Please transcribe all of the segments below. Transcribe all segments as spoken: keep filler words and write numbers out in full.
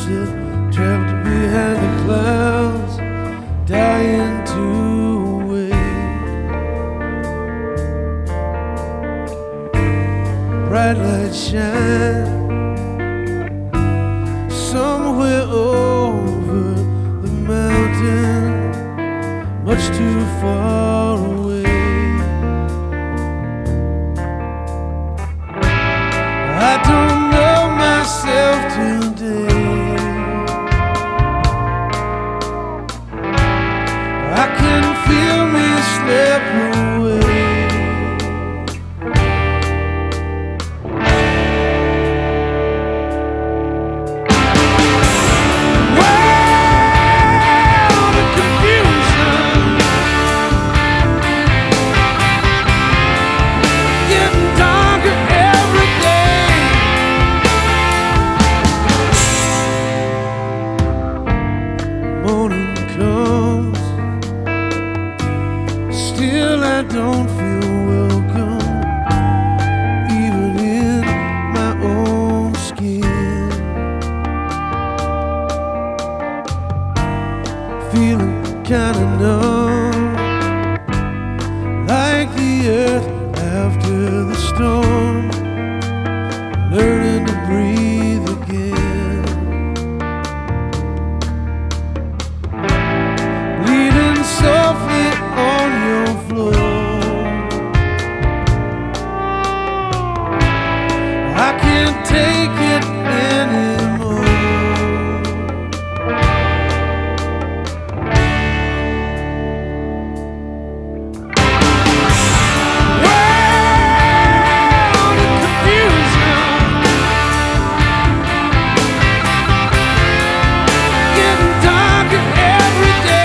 elusive, trapped behind the clouds, dying to wait. Bright light shine somewhere over the mountain, much too far away. I don't know myself today. I can feel me slip away. Morning comes, still I don't feel welcome, even in my own skin. Feeling kinda numb, like the earth after the storm, learning to breathe again. Softly on your floor, I can't take it anymore. World of confusion, getting darker every day.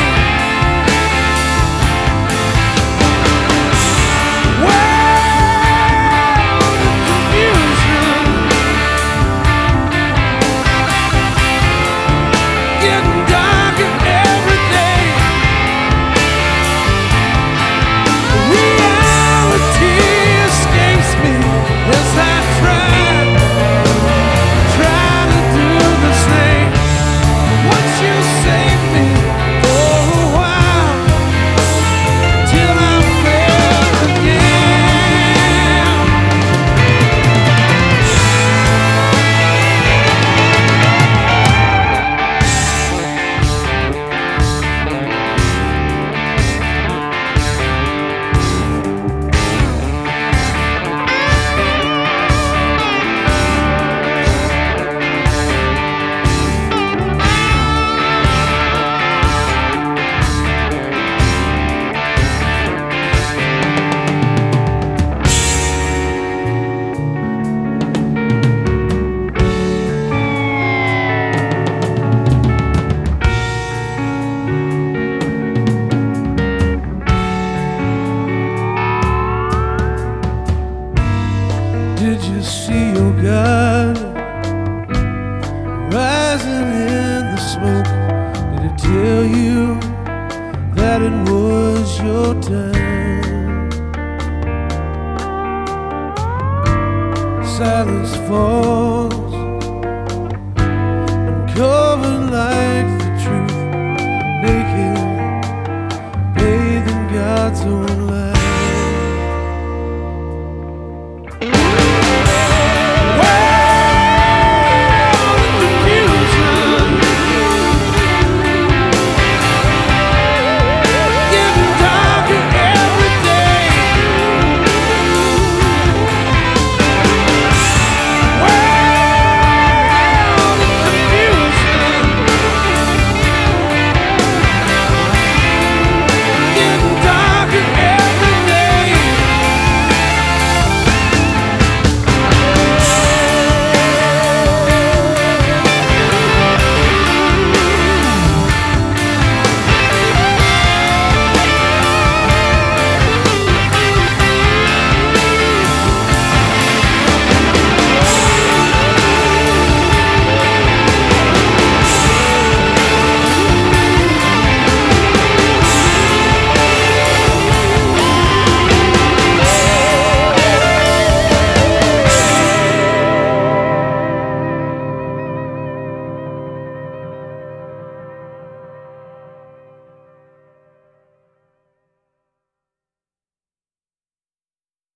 Did you see your God rising in the smoke? Did it tell you that it was your time?